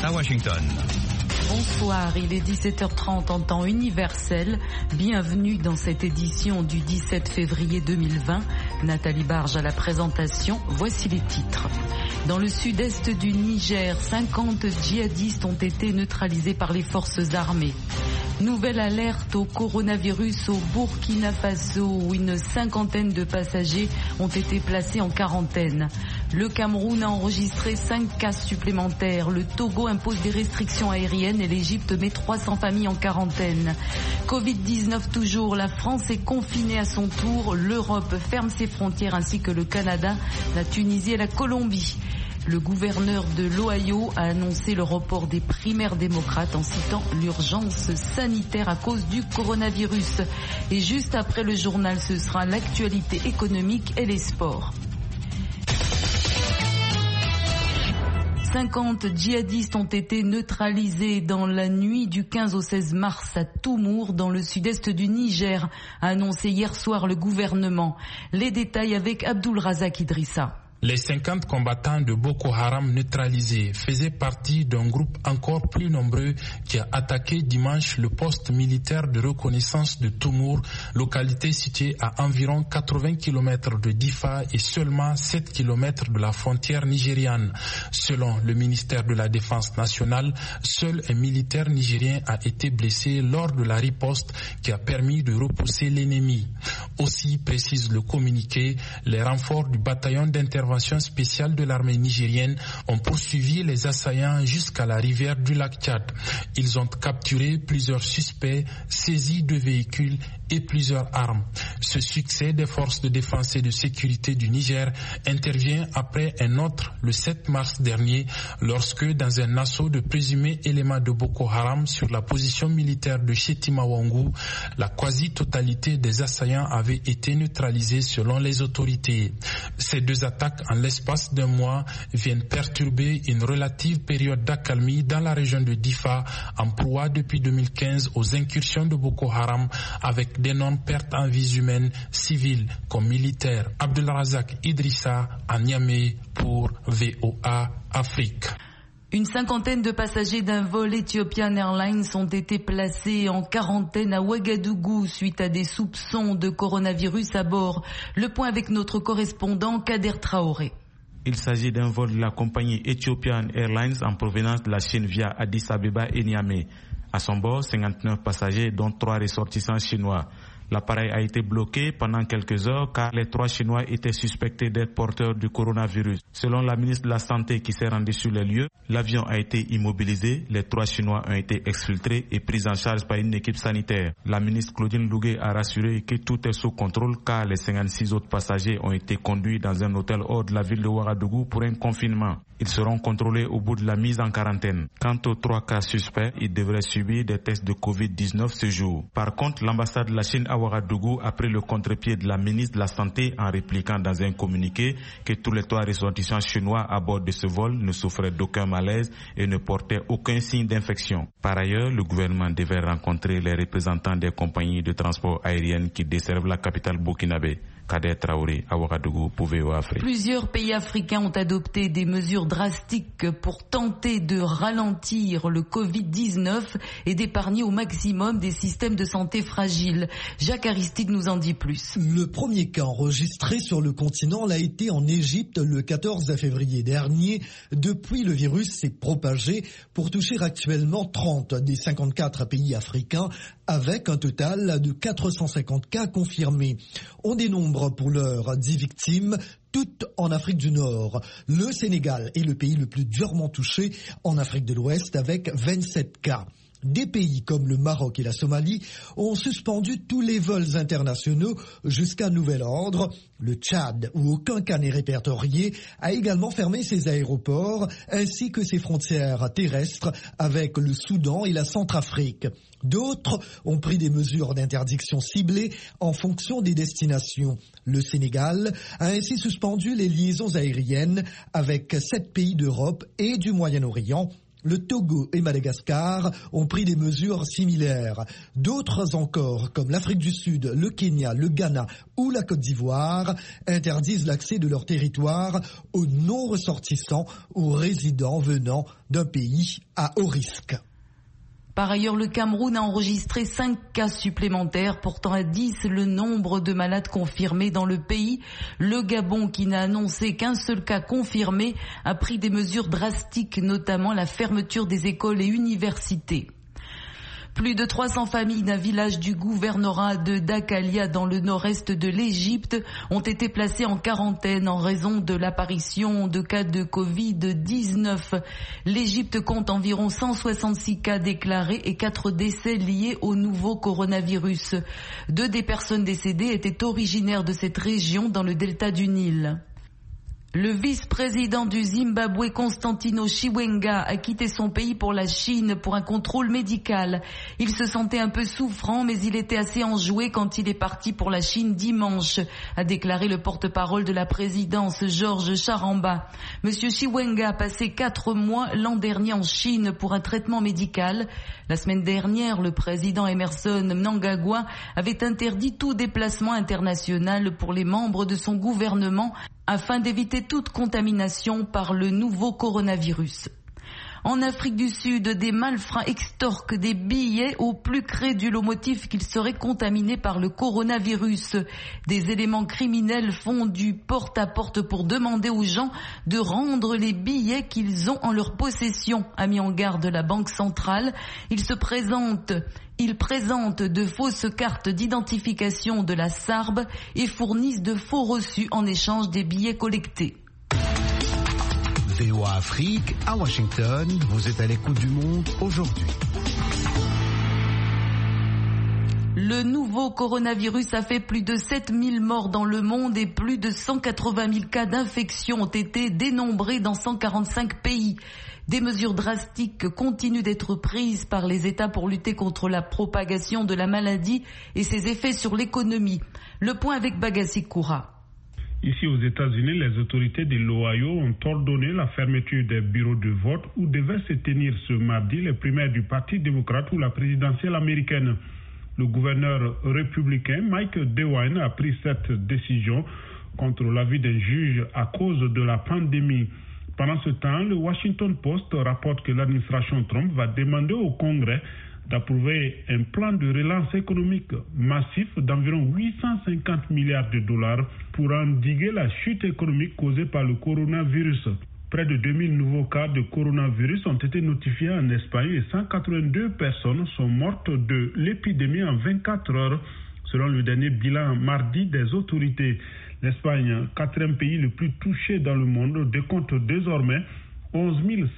à Washington. Bonsoir, il est 17h30 en temps universel. Bienvenue dans cette édition du 17 février 2020. Nathalie Barge à la présentation. Voici les titres. Dans le sud-est du Niger, 50 djihadistes ont été neutralisés par les forces armées. Nouvelle alerte au coronavirus au Burkina Faso où une cinquantaine de passagers ont été placés en quarantaine. Le Cameroun a enregistré 5 cas supplémentaires. Le Togo impose des restrictions aériennes et l'Égypte met 300 familles en quarantaine. Covid-19 toujours, la France est confinée à son tour. L'Europe ferme ses frontières ainsi que le Canada, la Tunisie et la Colombie. Le gouverneur de l'Ohio a annoncé le report des primaires démocrates en citant l'urgence sanitaire à cause du coronavirus. Et juste après le journal, ce sera l'actualité économique et les sports. 50 djihadistes ont été neutralisés dans la nuit du 15 au 16 mars à Toumour, dans le sud-est du Niger, a annoncé hier soir le gouvernement. Les détails avec Abdul Razak Idrissa. Les 50 combattants de Boko Haram neutralisés faisaient partie d'un groupe encore plus nombreux qui a attaqué dimanche le poste militaire de reconnaissance de Toumour, localité située à environ 80 km de Difa et seulement 7 km de la frontière nigériane. Selon le ministère de la Défense nationale, seul un militaire nigérien a été blessé lors de la riposte qui a permis de repousser l'ennemi. Aussi, précise le communiqué, les renforts du bataillon d'intervention spéciale de l'armée nigérienne ont poursuivi les assaillants jusqu'à la rivière du lac Tchad. Ils ont capturé plusieurs suspects, saisi 2 véhicules et plusieurs armes. Ce succès des forces de défense et de sécurité du Niger intervient après un autre le 7 mars dernier lorsque dans un assaut de présumés éléments de Boko Haram sur la position militaire de Chetima Wangou, la quasi-totalité des assaillants avait été neutralisée selon les autorités. Ces 2 attaques en l'espace d'un mois viennent perturber une relative période d'accalmie dans la région de Difa en proie depuis 2015 aux incursions de Boko Haram avec d'énormes pertes en vies humaines, civiles comme militaires. Abdul Razak Idrissa à Niamey pour VOA Afrique. Une cinquantaine de passagers d'un vol Ethiopian Airlines ont été placés en quarantaine à Ouagadougou suite à des soupçons de coronavirus à bord. Le point avec notre correspondant Kader Traoré. Il s'agit d'un vol de la compagnie Ethiopian Airlines en provenance de la Chine via Addis Abeba et Niamey. À son bord, 59 passagers dont 3 ressortissants chinois. L'appareil a été bloqué pendant quelques heures car les 3 Chinois étaient suspectés d'être porteurs du coronavirus. Selon la ministre de la Santé qui s'est rendue sur les lieux, l'avion a été immobilisé, les 3 Chinois ont été exfiltrés et pris en charge par une équipe sanitaire. La ministre Claudine Lougué a rassuré que tout est sous contrôle car les 56 autres passagers ont été conduits dans un hôtel hors de la ville de Ouagadougou pour un confinement. Ils seront contrôlés au bout de la mise en quarantaine. Quant aux 3 cas suspects, ils devraient subir des tests de Covid-19 ce jour. Par contre, l'ambassade de la Chine à Ouagadougou a pris le contre-pied de la ministre de la Santé en répliquant dans un communiqué que tous les 3 ressortissants chinois à bord de ce vol ne souffraient d'aucun malaise et ne portaient aucun signe d'infection. Par ailleurs, le gouvernement devait rencontrer les représentants des compagnies de transport aériennes qui desservent la capitale burkinabé. Kader Traoré à Ouagadougou pour VOA Afrique. Plusieurs pays africains ont adopté des mesures drastiques pour tenter de ralentir le Covid-19 et d'épargner au maximum des systèmes de santé fragiles. Jacques Aristide nous en dit plus. Le premier cas enregistré sur le continent l'a été en Égypte le 14 février dernier. Depuis, le virus s'est propagé pour toucher actuellement 30 des 54 pays africains avec un total de 450 cas confirmés. On dénombre pour l'heure 10 victimes, toutes en Afrique du Nord. Le Sénégal est le pays le plus durement touché en Afrique de l'Ouest avec 27 cas. Des pays comme le Maroc et la Somalie ont suspendu tous les vols internationaux jusqu'à nouvel ordre. Le Tchad, où aucun cas n'est répertorié, a également fermé ses aéroports ainsi que ses frontières terrestres avec le Soudan et la Centrafrique. D'autres ont pris des mesures d'interdiction ciblées en fonction des destinations. Le Sénégal a ainsi suspendu les liaisons aériennes avec 7 pays d'Europe et du Moyen-Orient. Le Togo et Madagascar ont pris des mesures similaires. D'autres encore, comme l'Afrique du Sud, le Kenya, le Ghana ou la Côte d'Ivoire, interdisent l'accès de leur territoire aux non-ressortissants ou résidents venant d'un pays à haut risque. Par ailleurs, le Cameroun a enregistré 5 cas supplémentaires, portant à 10 le nombre de malades confirmés dans le pays. Le Gabon, qui n'a annoncé qu'un seul cas confirmé, a pris des mesures drastiques, notamment la fermeture des écoles et universités. Plus de 300 familles d'un village du gouvernorat de Dakalia dans le nord-est de l'Égypte ont été placées en quarantaine en raison de l'apparition de cas de Covid-19. L'Égypte compte environ 166 cas déclarés et 4 décès liés au nouveau coronavirus. 2 des personnes décédées étaient originaires de cette région dans le delta du Nil. Le vice-président du Zimbabwe, Constantino Chiwenga, a quitté son pays pour la Chine pour un contrôle médical. Il se sentait un peu souffrant, mais il était assez enjoué quand il est parti pour la Chine dimanche, a déclaré le porte-parole de la présidence, Georges Charamba. Monsieur Chiwenga a passé 4 mois l'an dernier en Chine pour un traitement médical. La semaine dernière, le président Emerson Mnangagwa avait interdit tout déplacement international pour les membres de son gouvernement afin d'éviter toute contamination par le nouveau coronavirus. En Afrique du Sud, des malfrats extorquent des billets au plus crédule au motif qu'ils seraient contaminés par le coronavirus. Des éléments criminels font du porte-à-porte pour demander aux gens de rendre les billets qu'ils ont en leur possession, a mis en garde la Banque centrale. Ils présentent de fausses cartes d'identification de la SARB et fournissent de faux reçus en échange des billets collectés. VOA Afrique, à Washington, vous êtes à l'écoute du monde aujourd'hui. Le nouveau coronavirus a fait plus de 7000 morts dans le monde et plus de 180 000 cas d'infection ont été dénombrés dans 145 pays. Des mesures drastiques continuent d'être prises par les États pour lutter contre la propagation de la maladie et ses effets sur l'économie. Le point avec Bagassi Koura. Ici aux États-Unis, les autorités de l'Ohio ont ordonné la fermeture des bureaux de vote où devaient se tenir ce mardi les primaires du Parti démocrate ou la présidentielle américaine. Le gouverneur républicain Mike DeWine a pris cette décision contre l'avis d'un juge à cause de la pandémie. Pendant ce temps, le Washington Post rapporte que l'administration Trump va demander au Congrès d'approuver un plan de relance économique massif d'environ 850 milliards de dollars pour endiguer la chute économique causée par le coronavirus. Près de 2000 nouveaux cas de coronavirus ont été notifiés en Espagne et 182 personnes sont mortes de l'épidémie en 24 heures, selon le dernier bilan mardi des autorités. L'Espagne, 4e pays le plus touché dans le monde, décompte désormais 11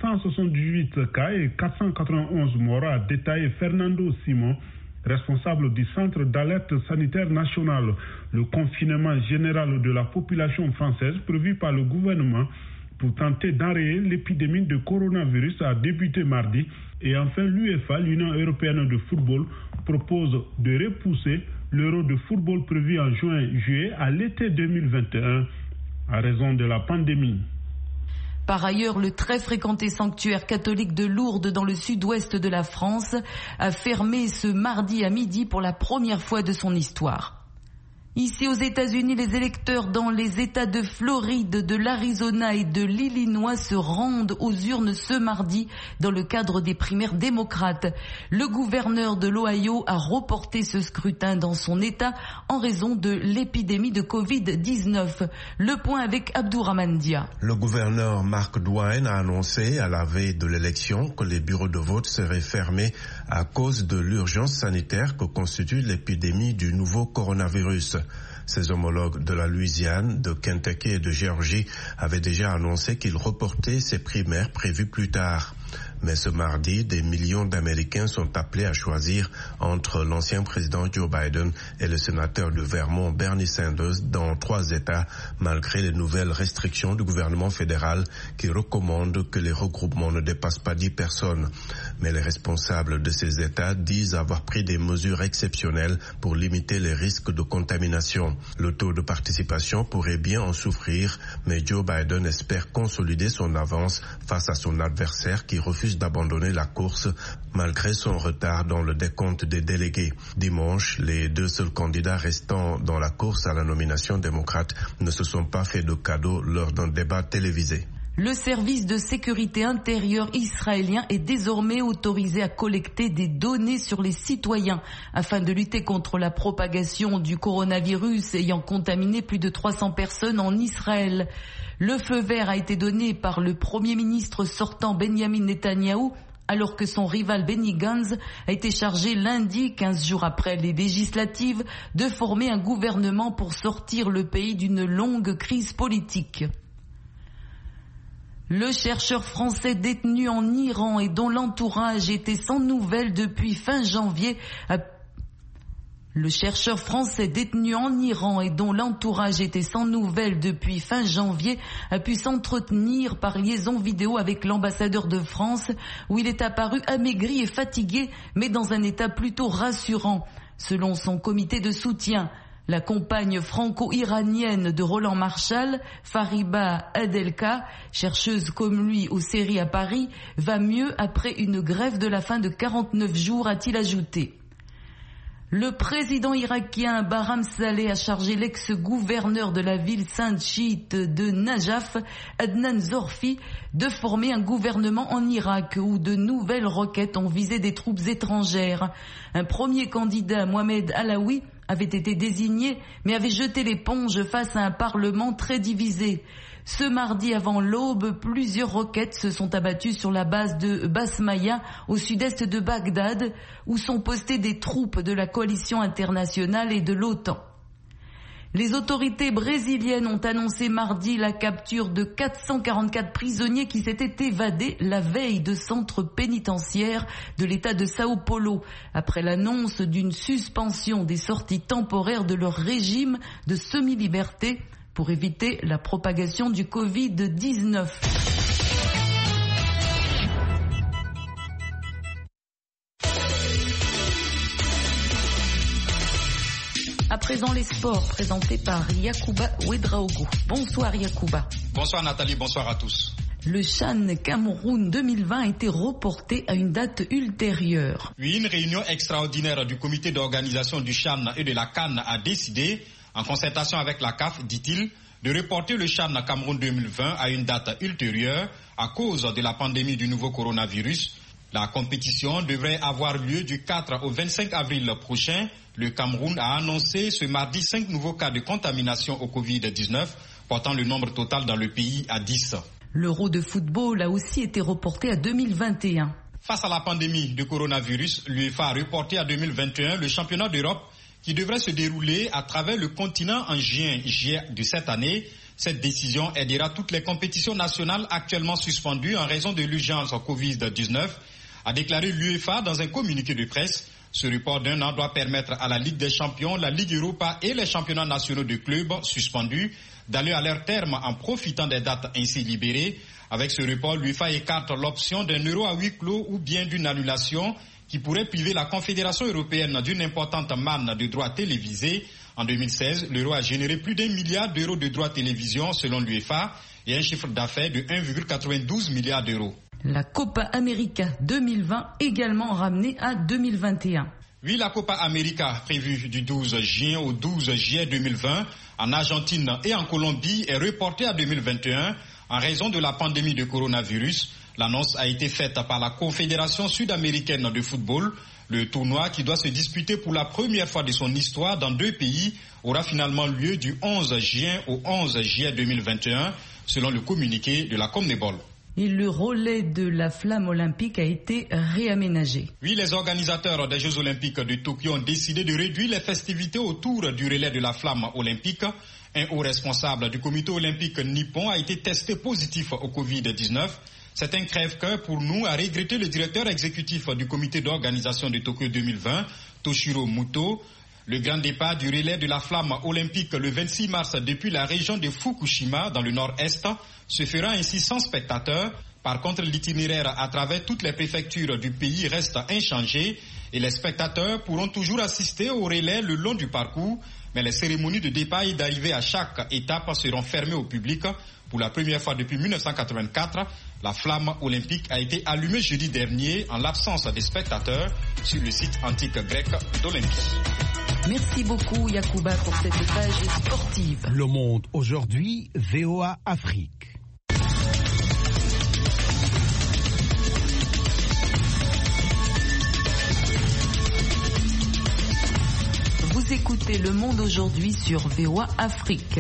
178 cas et 491 morts, a détaillé Fernando Simon, responsable du Centre d'alerte sanitaire national. Le confinement général de la population française prévu par le gouvernement pour tenter d'enrayer l'épidémie de coronavirus a débuté mardi. Et enfin, l'UEFA, l'Union européenne de football, propose de repousser l'Euro de football prévu en juin-juillet à l'été 2021 à raison de la pandémie. Par ailleurs, le très fréquenté sanctuaire catholique de Lourdes dans le sud-ouest de la France a fermé ce mardi à midi pour la première fois de son histoire. Ici aux États-Unis, les électeurs dans les États de Floride, de l'Arizona et de l'Illinois se rendent aux urnes ce mardi dans le cadre des primaires démocrates. Le gouverneur de l'Ohio a reporté ce scrutin dans son État en raison de l'épidémie de Covid-19. Le point avec Abdourahmane Dia. Le gouverneur Mark DeWine a annoncé à la veille de l'élection que les bureaux de vote seraient fermés à cause de l'urgence sanitaire que constitue l'épidémie du nouveau coronavirus. Ses homologues de la Louisiane, de Kentucky et de Géorgie avaient déjà annoncé qu'ils reportaient ces primaires prévues plus tard. Mais ce mardi, des millions d'Américains sont appelés à choisir entre l'ancien président Joe Biden et le sénateur de Vermont Bernie Sanders dans 3 États, malgré les nouvelles restrictions du gouvernement fédéral qui recommandent que les regroupements ne dépassent pas 10 personnes. Mais les responsables de ces États disent avoir pris des mesures exceptionnelles pour limiter les risques de contamination. Le taux de participation pourrait bien en souffrir, mais Joe Biden espère consolider son avance face à son adversaire qui refuse refuse d'abandonner la course malgré son retard dans le décompte des délégués. Dimanche, les 2 seuls candidats restant dans la course à la nomination démocrate ne se sont pas fait de cadeau lors d'un débat télévisé. Le service de sécurité intérieure israélien est désormais autorisé à collecter des données sur les citoyens afin de lutter contre la propagation du coronavirus ayant contaminé plus de 300 personnes en Israël. Le feu vert a été donné par le Premier ministre sortant Benjamin Netanyahou alors que son rival Benny Gantz a été chargé lundi, 15 jours après les législatives, de former un gouvernement pour sortir le pays d'une longue crise politique. Le chercheur français détenu en Iran et dont l'entourage était sans nouvelles depuis fin janvier a pu s'entretenir par liaison vidéo avec l'ambassadeur de France où il est apparu amaigri et fatigué mais dans un état plutôt rassurant. Selon son comité de soutien, la compagne franco-iranienne de Roland Marshall, Fariba Adelka, chercheuse comme lui aux séries à Paris, va mieux après une grève de la faim de 49 jours, a-t-il ajouté. Le président irakien Barham Saleh a chargé l'ex-gouverneur de la ville sainte chiite de Najaf, Adnan Zorfi, de former un gouvernement en Irak où de nouvelles requêtes ont visé des troupes étrangères. Un premier candidat, Mohamed Alaoui, avait été désigné mais avait jeté l'éponge face à un parlement très divisé. Ce mardi avant l'aube, plusieurs roquettes se sont abattues sur la base de Basmaya au sud-est de Bagdad où sont postées des troupes de la coalition internationale et de l'OTAN. Les autorités brésiliennes ont annoncé mardi la capture de 444 prisonniers qui s'étaient évadés la veille de centres pénitentiaires de l'État de Sao Paulo, après l'annonce d'une suspension des sorties temporaires de leur régime de semi-liberté pour éviter la propagation du Covid-19. À présent, les sports présentés par Yacouba Ouedraogo. Bonsoir Yacouba. Bonsoir Nathalie, bonsoir à tous. Le CHAN Cameroun 2020 a été reporté à une date ultérieure. Oui, une réunion extraordinaire du comité d'organisation du CHAN et de la CAN a décidé, en concertation avec la CAF, dit-il, de reporter le CHAN Cameroun 2020 à une date ultérieure à cause de la pandémie du nouveau coronavirus. La compétition devrait avoir lieu du 4 au 25 avril prochain. Le Cameroun a annoncé ce mardi 5 nouveaux cas de contamination au Covid-19, portant le nombre total dans le pays à 10. L'Euro de football a aussi été reporté à 2021. Face à la pandémie de coronavirus, l'UEFA a reporté à 2021 le championnat d'Europe qui devrait se dérouler à travers le continent en juillet de cette année. Cette décision aidera toutes les compétitions nationales actuellement suspendues en raison de l'urgence Covid-19, a déclaré l'UEFA dans un communiqué de presse. Ce report d'un an doit permettre à la Ligue des Champions, la Ligue Europa et les championnats nationaux de clubs suspendus d'aller à leur terme en profitant des dates ainsi libérées. Avec ce report, l'UEFA écarte l'option d'un euro à huis clos ou bien d'une annulation qui pourrait priver la Confédération européenne d'une importante manne de droits télévisés. En 2016, l'euro a généré plus d'1 milliard d'euros de droits télévision selon l'UEFA et un chiffre d'affaires de 1,92 milliard d'euros. La Copa América 2020 également ramenée à 2021. Oui, la Copa América prévue du 12 juin au 12 juillet 2020 en Argentine et en Colombie est reportée à 2021 en raison de la pandémie de coronavirus. L'annonce a été faite par la Confédération sud-américaine de football. Le tournoi, qui doit se disputer pour la première fois de son histoire dans 2 pays, aura finalement lieu du 11 juin au 11 juillet 2021, selon le communiqué de la CONMEBOL. Et le relais de la flamme olympique a été réaménagé. Oui, les organisateurs des Jeux olympiques de Tokyo ont décidé de réduire les festivités autour du relais de la flamme olympique. Un haut responsable du comité olympique nippon a été testé positif au Covid-19. C'est un crève-cœur pour nous, a regretté le directeur exécutif du comité d'organisation de Tokyo 2020, Toshiro Muto. Le grand départ du relais de la flamme olympique le 26 mars depuis la région de Fukushima dans le nord-est se fera ainsi sans spectateurs. Par contre, l'itinéraire à travers toutes les préfectures du pays reste inchangé et les spectateurs pourront toujours assister au relais le long du parcours, mais les cérémonies de départ et d'arrivée à chaque étape seront fermées au public. Pour la première fois depuis 1984, la flamme olympique a été allumée jeudi dernier en l'absence des spectateurs sur le site antique grec d'Olympie. Merci beaucoup Yacouba pour cette page sportive. Le Monde aujourd'hui, VOA Afrique. Vous écoutez Le Monde aujourd'hui sur VOA Afrique.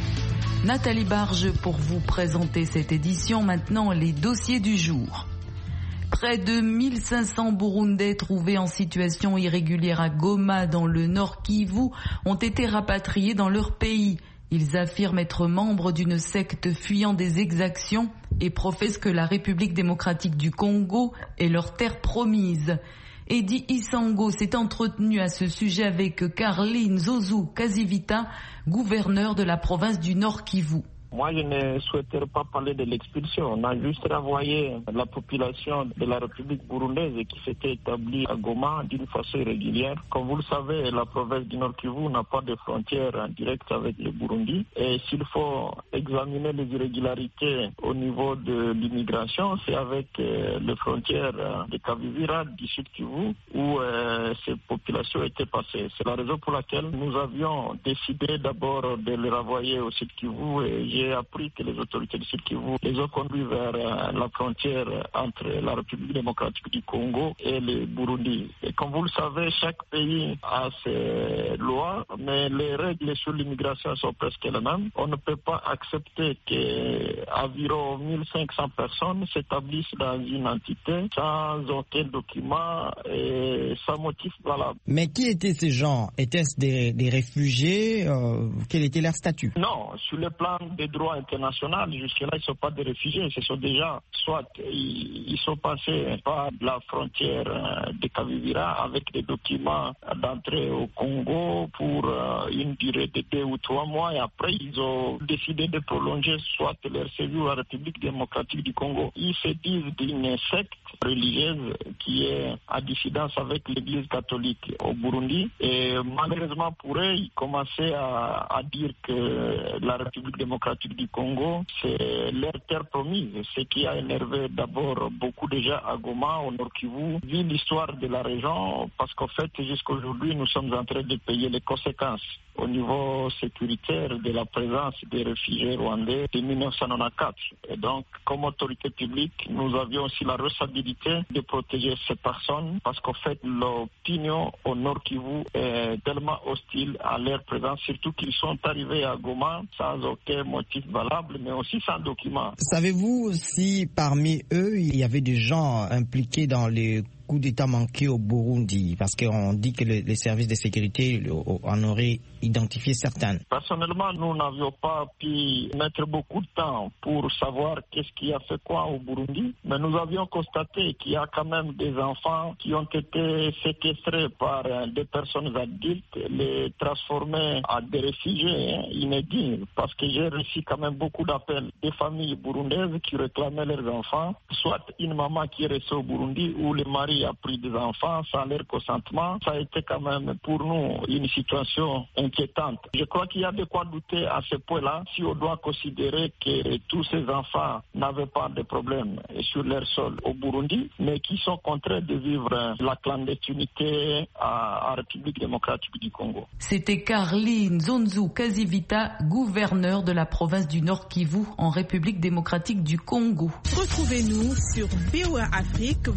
Nathalie Barge pour vous présenter cette édition. Maintenant, les dossiers du jour. Près de 1500 Burundais trouvés en situation irrégulière à Goma, dans le Nord Kivu, ont été rapatriés dans leur pays. Ils affirment être membres d'une secte fuyant des exactions et professent que la République démocratique du Congo est leur terre promise. Eddie Isango s'est entretenu à ce sujet avec Carline Zouzou Kazivita, gouverneur de la province du Nord Kivu. Moi, je ne souhaiterais pas parler de l'expulsion. On a juste renvoyé la population de la République burundaise qui s'était établie à Goma d'une façon irrégulière. Comme vous le savez, la province du Nord Kivu n'a pas de frontière directe avec le Burundi. Et s'il faut examiner les irrégularités au niveau de l'immigration, c'est avec les frontières de Kavivira, du Sud Kivu, où ces populations étaient passées. C'est la raison pour laquelle nous avions décidé d'abord de les renvoyer au Sud Kivu et j'ai appris que les autorités du Sud Kivu les ont conduits vers la frontière entre la République démocratique du Congo et le Burundi. Et comme vous le savez, chaque pays a ses lois, mais les règles sur l'immigration sont presque les mêmes. On ne peut pas accepter qu'environ 1500 personnes s'établissent dans une entité sans aucun document et sans motif valable. Mais qui étaient ces gens? Étaient-ce des réfugiés? Quel était leur statut? Non, sur le plan des droits internationaux, jusque-là, ils ne sont pas des réfugiés. Ce sont des gens, soit ils sont passés par la frontière de Kavivira avec des documents d'entrée au Congo pour une durée de 2 ou 3 mois et après, ils ont décidé de prolonger soit leur séjour à la République démocratique du Congo. Ils se disent d'une secte religieuse qui est en dissidence avec l'Église catholique au Burundi et malheureusement pour eux, ils commençaient à dire que la République démocratique du Congo, c'est leur terre promise, ce qui a énervé d'abord beaucoup de gens à Goma, au Nord Kivu, vu l'histoire de la région, parce qu'en fait, jusqu'à aujourd'hui, nous sommes en train de payer les conséquences au niveau sécuritaire de la présence des réfugiés rwandais de 1994. Et donc, comme autorité publique, nous avions aussi la responsabilité de protéger ces personnes, parce qu'en fait, l'opinion au Nord Kivu est tellement hostile à leur présence, surtout qu'ils sont arrivés à Goma sans aucun motif valable, mais aussi sans document. Savez-vous si parmi eux, il y avait des gens impliqués dans les coup d'État manqué au Burundi, parce qu'on dit que les services de sécurité en auraient identifié certaines. Personnellement, nous n'avions pas pu mettre beaucoup de temps pour savoir qu'est-ce qui a fait quoi au Burundi, mais nous avions constaté qu'il y a quand même des enfants qui ont été séquestrés par des personnes adultes, les transformés en des réfugiés inédits, parce que j'ai reçu quand même beaucoup d'appels des familles burundaises qui réclamaient leurs enfants, soit une maman qui est restée au Burundi ou le mari a pris des enfants sans leur consentement. Ça a été quand même pour nous une situation inquiétante. Je crois qu'il y a de quoi douter à ce point-là si on doit considérer que tous ces enfants n'avaient pas de problème sur leur sol au Burundi, mais qui sont contraints de vivre la clandestinité à République démocratique du Congo. C'était Carline Zonzu Kazivita, gouverneur de la province du Nord Kivu en République démocratique du Congo. Retrouvez-nous sur VOA Afrique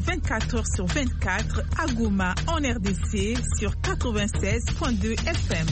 24h/24 à Goma en RDC sur 96.2 FM.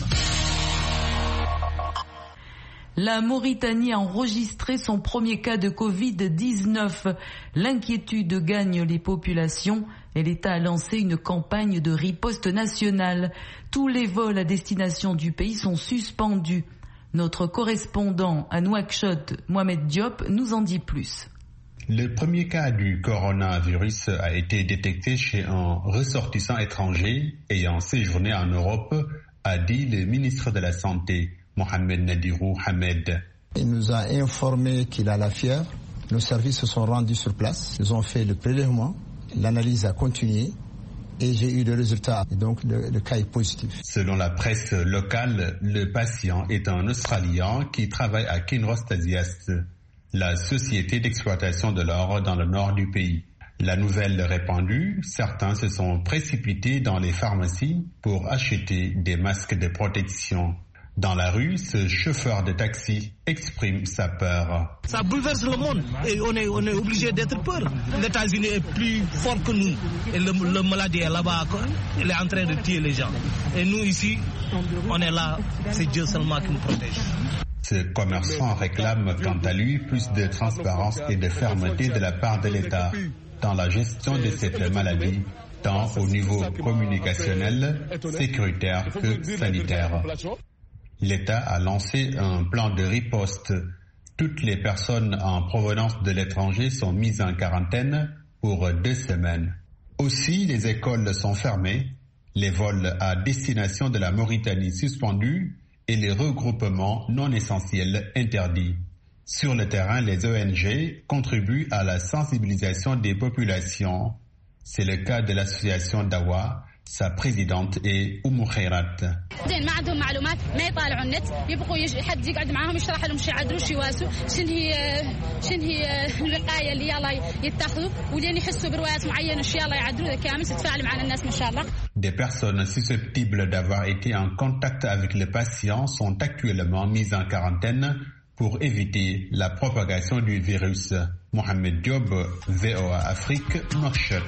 La Mauritanie a enregistré son premier cas de Covid-19. L'inquiétude gagne les populations et l'État a lancé une campagne de riposte nationale. Tous les vols à destination du pays sont suspendus. Notre correspondant à Nouakchott, Mohamed Diop, nous en dit plus. Le premier cas du coronavirus a été détecté chez un ressortissant étranger ayant séjourné en Europe, a dit le ministre de la Santé, Mohamed Nadirou Hamed. Il nous a informé qu'il a la fièvre, Nos services se sont rendus sur place, ils ont fait le prélèvement, l'analyse a continué et j'ai eu le résultat. Et donc le cas est positif. Selon la presse locale, le patient est un Australien qui travaille à Kinross Tasiast, la société d'exploitation de l'or dans le nord du pays. La nouvelle répandue, certains se sont précipités dans les pharmacies pour acheter des masques de protection. Dans la rue, ce chauffeur de taxi exprime sa peur. Ça bouleverse le monde et on est obligé d'être peur. Les États-Unis est plus fort que nous et le maladie est là-bas, il est en train de tuer les gens. Et nous ici, on est là, c'est Dieu seulement qui nous protège. Ce commerçant réclame quant à lui plus de transparence et de fermeté de la part de l'État dans la gestion de cette maladie, tant au niveau communicationnel, sécuritaire que sanitaire. L'État a lancé un plan de riposte. Toutes les personnes en provenance de l'étranger sont mises en quarantaine pour 2 semaines. Aussi, les écoles sont fermées, les vols à destination de la Mauritanie suspendus et les regroupements non essentiels interdits. Sur le terrain, les ONG contribuent à la sensibilisation des populations. C'est le cas de l'association Dawa. Sa présidente est Oumou Khairat. Des personnes susceptibles d'avoir été en contact avec le patient sont actuellement mises en quarantaine pour éviter la propagation du virus. Mohamed Diop, VOA Afrique, Nouakchott.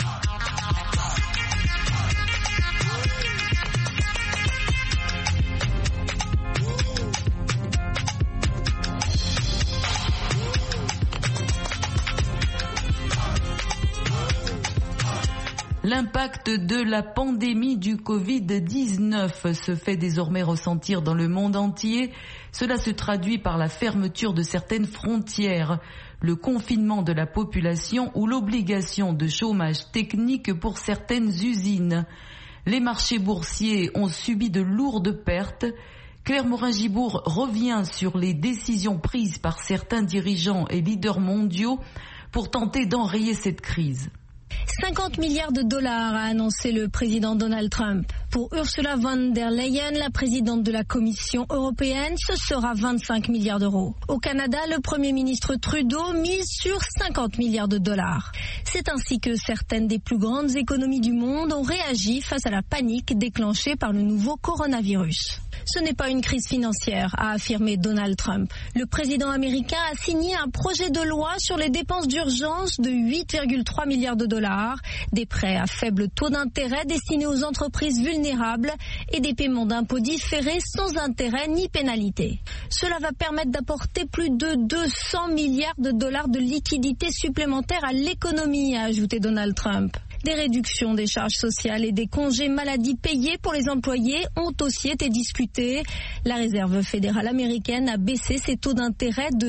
L'impact de la pandémie du Covid-19 se fait désormais ressentir dans le monde entier. Cela se traduit par la fermeture de certaines frontières, le confinement de la population ou l'obligation de chômage technique pour certaines usines. Les marchés boursiers ont subi de lourdes pertes. Claire Morin-Gibour revient sur les décisions prises par certains dirigeants et leaders mondiaux pour tenter d'enrayer cette crise. 50 milliards de dollars a annoncé le président Donald Trump. Pour Ursula von der Leyen, la présidente de la Commission européenne, ce sera 25 milliards d'euros. Au Canada, le Premier ministre Trudeau mise sur 50 milliards de dollars. C'est ainsi que certaines des plus grandes économies du monde ont réagi face à la panique déclenchée par le nouveau coronavirus. Ce n'est pas une crise financière, a affirmé Donald Trump. Le président américain a signé un projet de loi sur les dépenses d'urgence de 8,3 milliards de dollars, des prêts à faible taux d'intérêt destinés aux entreprises vulnérables et des paiements d'impôts différés sans intérêt ni pénalité. Cela va permettre d'apporter plus de 200 milliards de dollars de liquidités supplémentaires à l'économie, a ajouté Donald Trump. Des réductions des charges sociales et des congés maladie payés pour les employés ont aussi été discutés. La Réserve fédérale américaine a baissé ses taux d'intérêt de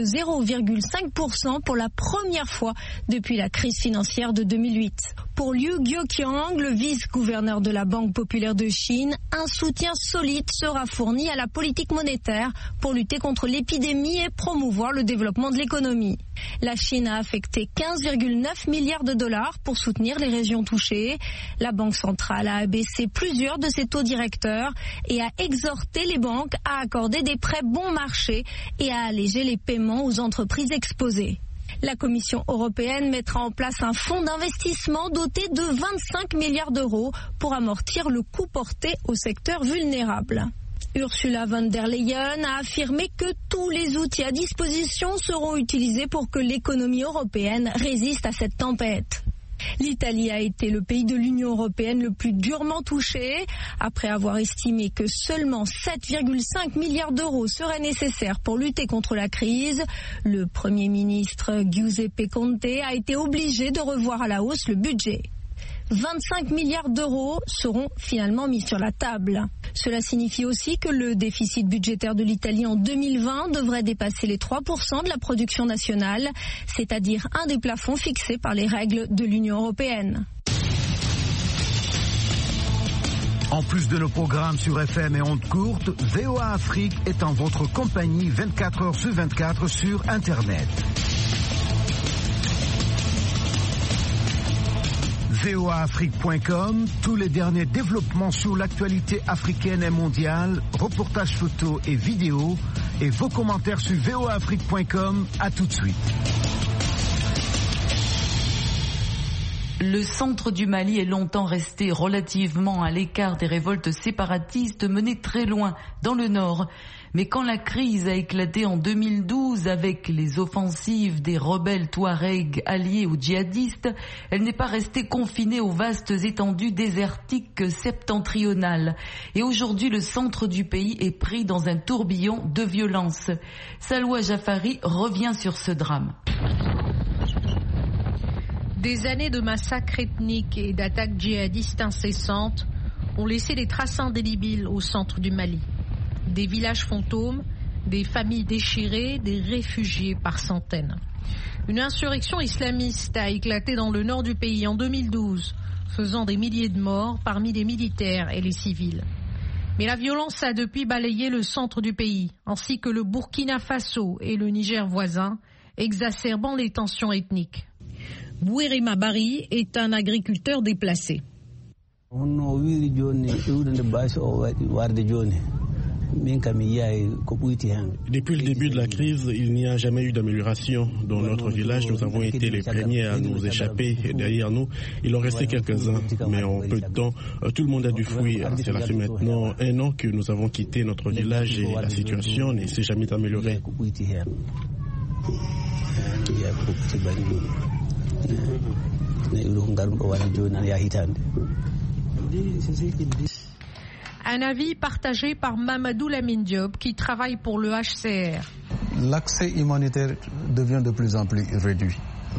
0,5% pour la première fois depuis la crise financière de 2008. Pour Liu Guoqiang, le vice-gouverneur de la Banque populaire de Chine, un soutien solide sera fourni à la politique monétaire pour lutter contre l'épidémie et promouvoir le développement de l'économie. La Chine a affecté 15,9 milliards de dollars pour soutenir les régions touchées. La Banque centrale a abaissé plusieurs de ses taux directeurs et a exhorté les banques à accorder des prêts bon marché et à alléger les paiements aux entreprises exposées. La Commission européenne mettra en place un fonds d'investissement doté de 25 milliards d'euros pour amortir le coût porté au secteur vulnérable. Ursula von der Leyen a affirmé que tous les outils à disposition seront utilisés pour que l'économie européenne résiste à cette tempête. L'Italie a été le pays de l'Union européenne le plus durement touché. Après avoir estimé que seulement 7,5 milliards d'euros seraient nécessaires pour lutter contre la crise, le Premier ministre Giuseppe Conte a été obligé de revoir à la hausse le budget. 25 milliards d'euros seront finalement mis sur la table. Cela signifie aussi que le déficit budgétaire de l'Italie en 2020 devrait dépasser les 3% de la production nationale, c'est-à-dire un des plafonds fixés par les règles de l'Union européenne. En plus de nos programmes sur FM et ondes courtes, VOA Afrique est en votre compagnie 24 heures sur 24 sur Internet. voaafrique.com, tous les derniers développements sur l'actualité africaine et mondiale, reportages photos et vidéos, et vos commentaires sur voaafrique.com. À tout de suite. Le centre du Mali est longtemps resté relativement à l'écart des révoltes séparatistes menées très loin dans le nord. Mais quand la crise a éclaté en 2012 avec les offensives des rebelles Touaregs alliés aux djihadistes, elle n'est pas restée confinée aux vastes étendues désertiques septentrionales. Et aujourd'hui, le centre du pays est pris dans un tourbillon de violence. Saloua Jafari revient sur ce drame. Des années de massacres ethniques et d'attaques djihadistes incessantes ont laissé des traces indélébiles au centre du Mali. Des villages fantômes, des familles déchirées, des réfugiés par centaines. Une insurrection islamiste a éclaté dans le nord du pays en 2012, faisant des milliers de morts parmi les militaires et les civils. Mais la violence a depuis balayé le centre du pays, ainsi que le Burkina Faso et le Niger voisin, exacerbant les tensions ethniques. Bouérima Bari est un agriculteur déplacé. Depuis le début de la crise, il n'y a jamais eu d'amélioration. Dans notre village, nous avons été les premiers à nous échapper. Derrière nous, il en restait quelques-uns. Mais en peu de temps, tout le monde a dû fuir. Cela fait maintenant 1 an que nous avons quitté notre village et la situation ne s'est jamais améliorée. Un avis partagé par Mamadou Lamine Diop qui travaille pour le HCR. L'accès humanitaire devient de plus en plus réduit.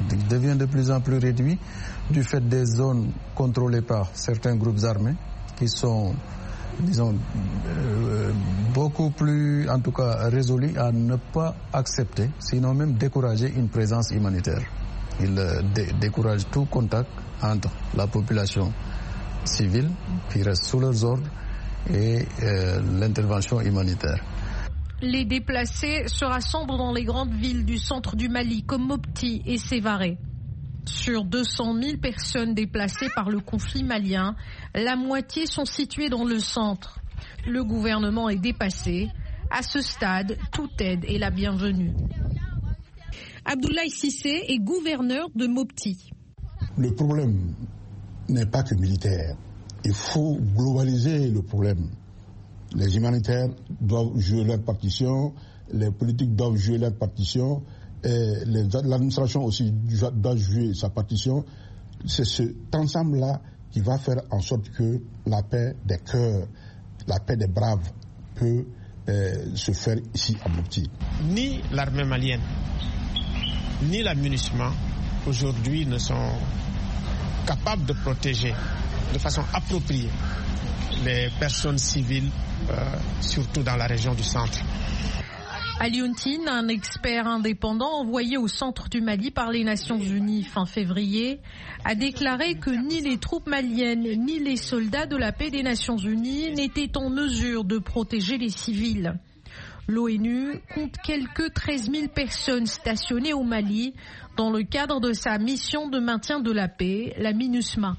Du fait des zones contrôlées par certains groupes armés qui sont, disons, beaucoup plus, en tout cas, résolus à ne pas accepter, sinon même décourager une présence humanitaire. Ils découragent tout contact entre la population civile qui reste sous leurs ordres et l'intervention humanitaire. Les déplacés se rassemblent dans les grandes villes du centre du Mali comme Mopti et Sévaré. Sur 200 000 personnes déplacées par le conflit malien, la moitié sont situées dans le centre. Le gouvernement est dépassé. À ce stade, toute aide est la bienvenue. Abdoulaye Cissé est gouverneur de Mopti. Le problème n'est pas que militaire. Il faut globaliser le problème. Les humanitaires doivent jouer leur partition, les politiques doivent jouer leur partition, et l'administration aussi doit jouer sa partition. C'est cet ensemble-là qui va faire en sorte que la paix des cœurs, la paix des braves peut se faire ici à Mopti. Ni l'armée malienne, ni la MINUSMA aujourd'hui ne sont capables de protéger de façon appropriée les personnes civiles, surtout dans la région du centre. Aliontine, un expert indépendant envoyé au centre du Mali par les Nations Unies fin février, a déclaré que ni les troupes maliennes ni les soldats de la paix des Nations Unies n'étaient en mesure de protéger les civils. L'ONU compte quelques 13 000 personnes stationnées au Mali dans le cadre de sa mission de maintien de la paix, la MINUSMA.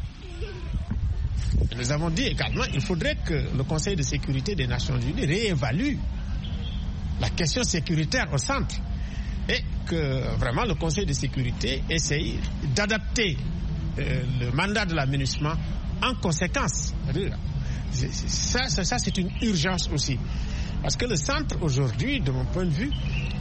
Nous avons dit également qu'il faudrait que le Conseil de sécurité des Nations Unies réévalue la question sécuritaire au centre et que vraiment le Conseil de sécurité essaye d'adapter le mandat de la MINUSMA en conséquence. Ça, c'est une urgence aussi. Parce que le centre aujourd'hui, de mon point de vue,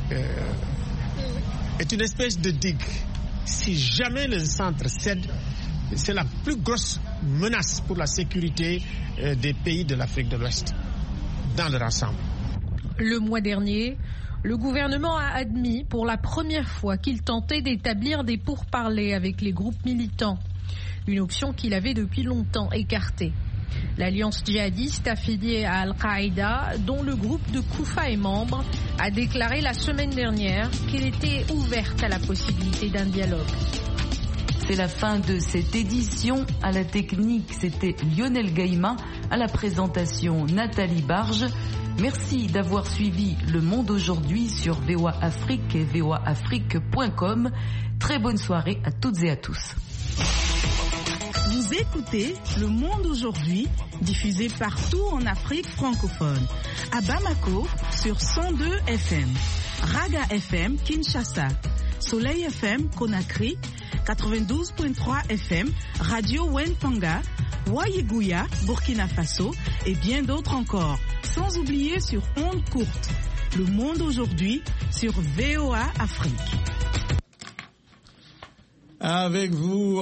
est une espèce de digue. Si jamais le centre cède, c'est la plus grosse menace pour la sécurité des pays de l'Afrique de l'Ouest, dans leur ensemble. Le mois dernier, le gouvernement a admis pour la première fois qu'il tentait d'établir des pourparlers avec les groupes militants, une option qu'il avait depuis longtemps écartée. L'alliance djihadiste affiliée à Al-Qaïda, dont le groupe de Koufa est membre, a déclaré la semaine dernière qu'elle était ouverte à la possibilité d'un dialogue. C'est la fin de cette édition. À la technique, c'était Lionel Gaïma. À la présentation, Nathalie Barge. Merci d'avoir suivi Le Monde aujourd'hui sur VOA Afrique et voaafrique.com. Très bonne soirée à toutes et à tous. Vous écoutez Le Monde aujourd'hui, diffusé partout en Afrique francophone. À Bamako, sur 102 FM. Raga FM, Kinshasa. Soleil FM, Conakry. 92.3 FM, Radio Wentanga. Wayeguya, Burkina Faso. Et bien d'autres encore. Sans oublier sur ondes courtes. Le Monde aujourd'hui, sur VOA Afrique. Avec vous,